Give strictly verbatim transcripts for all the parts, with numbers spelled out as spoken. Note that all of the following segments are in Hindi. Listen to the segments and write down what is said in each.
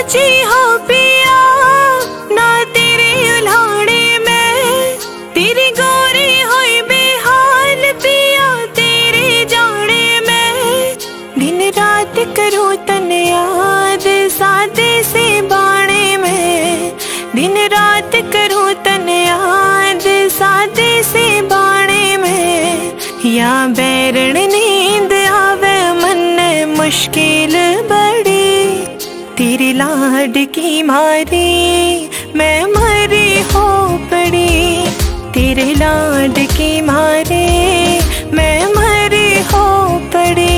सोची हो पिया ना तेरे उल्हाड़े में, तेरी गोरी होई बेहाल पिया तेरे जाने में। दिन रात करूं तने याद सादे से बाणे में, दिन रात करूं तने याद सादे से बाणे में। या बैरण नींद आवे मन मुश्किल बड़ी, तेरी लाड की मारी मैं मरी हो पड़ी, तेरे लाड की मारे मैं मरी हो पड़ी।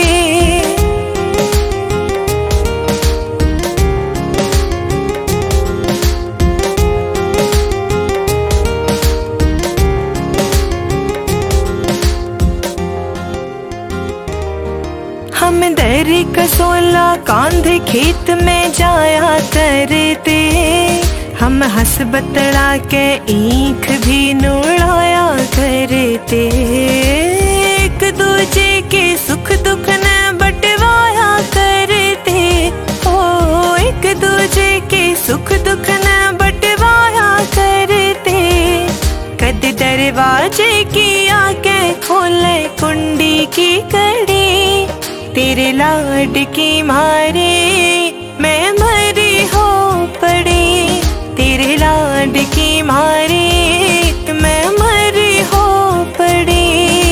हम दरी कसोला कांधे खेत में जाया करते, हम हंस बतड़ा के ईख भी नुड़ाया करते। एक दूजे के सुख दुख न बंटवाया करते, ओ एक दूजे के सुख दुख न बंटवाया करते। कद दरवाजे की आके खोले कुंडी की कड़ी, तेरे लाड की मारे मैं मरी हो पड़ी, तेरे लाड की मारे मैं मरी हो पड़ी।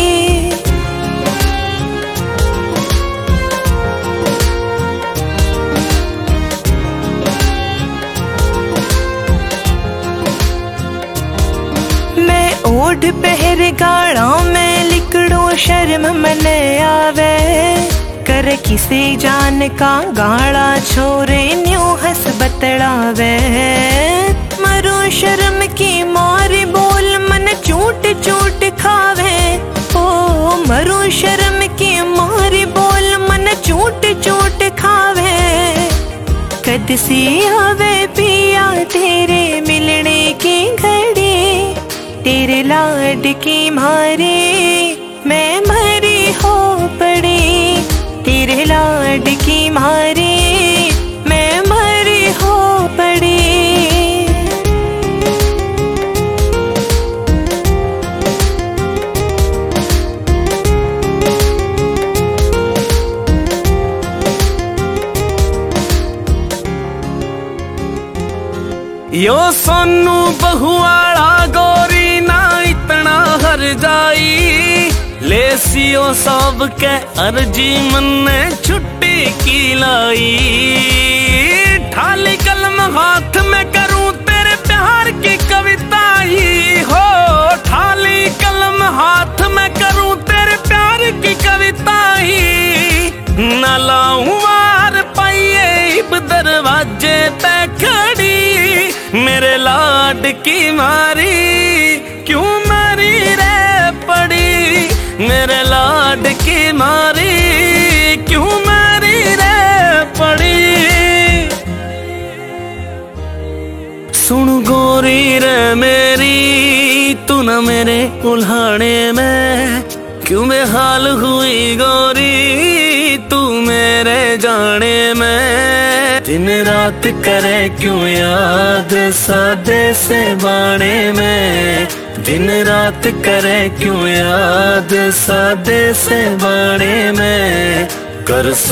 मैं ओढ़ पहर गाड़ा में लिकड़ो शर्म मने आवे, कर किसे जान का गाड़ा छोरे न्यू हंस बतड़ावे। मरो शर्म की मारी बोल मन चूट चूट खावे, ओ मरो शर्म की मारी बोल मन चूट चूट खावे। कद सी आवे पिया तेरे मिलने की घड़ी, तेरे लाड की मारे मैं मरी हो पड़ी, तेरे लाड की मारे मैं मरी हो पड़ी। यो सोनू बहुआड़ा गोरी ना इतना हर जाई, ले सियो सब के अर्जी मन ने छुट्टी की लाई। ठाली कलम हाथ में करूं तेरे प्यार की कविता ही हो, ठाली कलम हाथ में करूं तेरे प्यार की कविता ही। न लाऊं वार पाइए इब दरवाजे पे खड़ी, मेरे लाड की मारी क्यों मरी रे पड़ी, मेरे लाड की मारी क्यों मरी रे पड़ी। सुन गोरी रे मेरी तू न मेरे उल्हाड़े में, क्यों बेहाल हुई गोरी तू मेरे जाने में। दिन रात करे क्यों याद सादे से बाणे में, दिन रात करे क्यों याद सादे से बाणे में। कर